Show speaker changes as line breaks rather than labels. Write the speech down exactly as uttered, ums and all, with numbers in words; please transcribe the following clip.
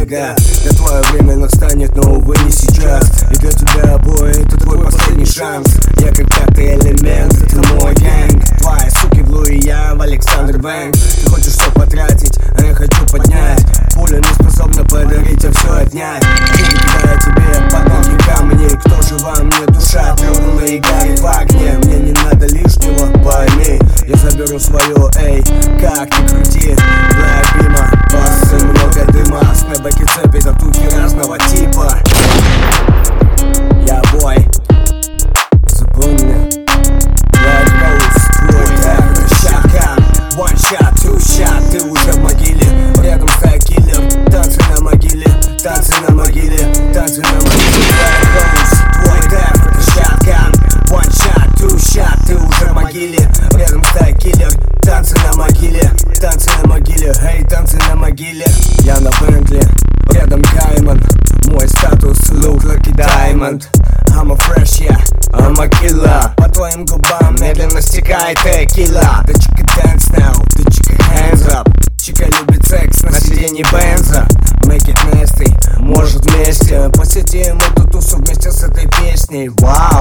Да, да, твое время настанет, но увы не сейчас. И для тебя бой, это твой последний шанс. Я как пятый элемент, это мой гэнг. Твои суки в Луи, я в Александр Бэнк. Ты хочешь все потратить, а я хочу поднять. Пуля не способна подарить, а все отнять. Деньги кидаю тебе под ноги камни. Кто же во мне душа тронула и горит в огне? Мне не надо лишнего, пойми. Я заберу свое, эй, как ни крути. Black Beamer, басы, много дыма. Снэбэки, цепи, татухи разного типа. Я бой, запомни. Black Rose, твой трек, это shotgun. One shot, two shot, ты уже в могиле. Рядом стоит киллер, танцы на могиле. Танцы на могиле, танцы на могиле. Black Rose, твой трек, это shotgun. One shot, two shot, ты уже в могиле. Рядом стоит киллер, танцы на могиле. Танцы на могиле, эй, танцы на могиле. Я на Бентли, рядом Кайман. Мой статус look like a diamond. I'm a fresh, yeah, I'm a killer. По твоим губам медленно стекает текила. The chica dance now, the chica hands up. Чика любит секс на сиденье Бенза. Make it nasty, может вместе посетим эту тусу вместе с этой песней. Вау.